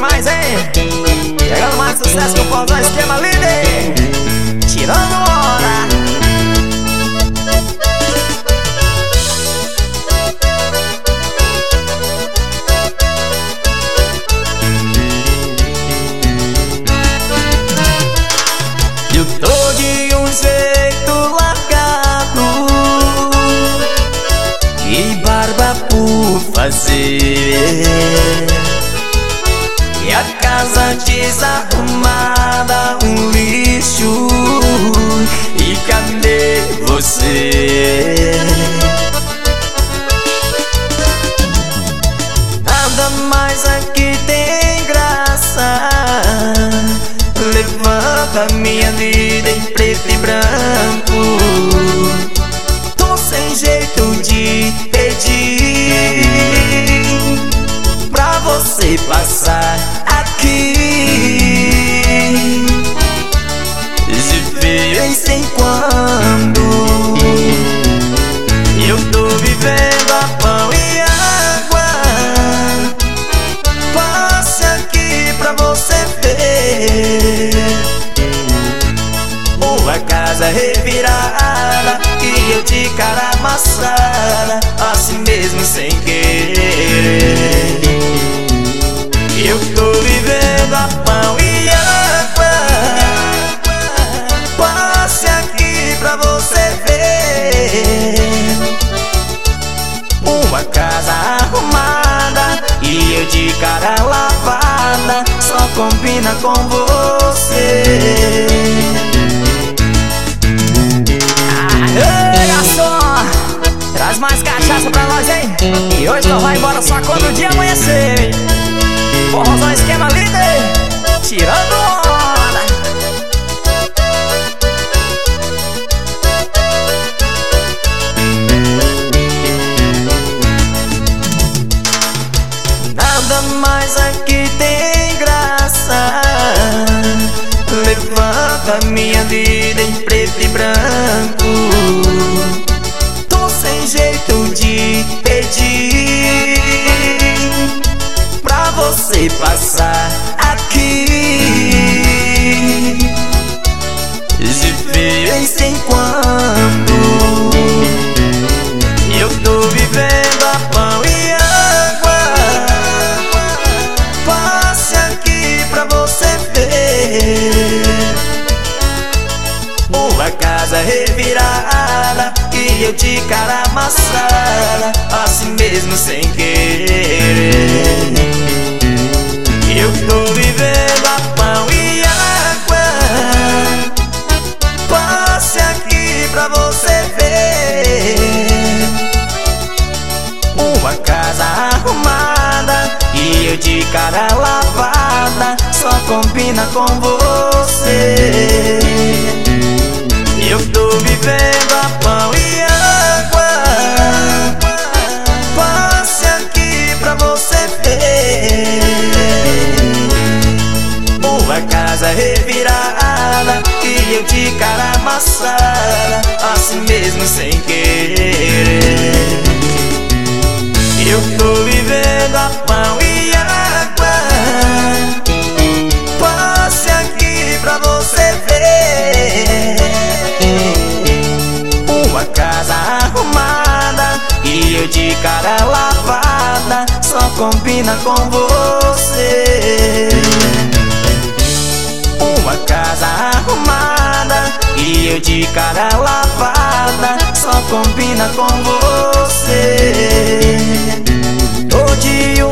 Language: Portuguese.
demais, hein? Pegando mais sucesso que o Fozão Esquema Líder, tirando hora. Eu tô de um jeito largado e barba por fazer, e a casa desarrumada, um lixo. E cadê você? Nada mais aqui tem graça. Levanta minha vida em preto e branco. Tô sem jeito de pedir pra você passar aqui de vez em quando. Eu tô vivendo a pão e água. Passe aqui pra você ver uma casa revirada e eu de cara amassada, assim mesmo sem querer. Eu tô vivendo a pão e água. Passe aqui pra você ver uma casa arrumada e eu de cara lavada, só combina com você. Ei, garçom, traz mais cachaça pra nós, hein? E hoje não vai embora só quando o dia amanhecer, hein? Forrozão Esquema Líder, tirando hora. Nada mais aqui tem graça. Levanta minha vida em preto e branco. Tô sem jeito de pedir pra você passar aqui de vez em quando. Eu tô vivendo a pão e água. Passe aqui pra você ver uma casa revirada e eu de cara amassada, assim mesmo sem querer. Eu tô vivendo a pão e água. Passe aqui pra você ver uma casa arrumada e eu de cara lavada, só combina com você. Eu tô vivendo a pão e água. Passe aqui pra você ver uma casa revirada e eu de cara amassada, assim mesmo sem querer. Eu tô vivendo a pão e água. Passe aqui pra você ver uma casa arrumada e eu de cara lavada, só combina com você. Uma casa arrumada e eu de cara lavada, só combina com você. Tô de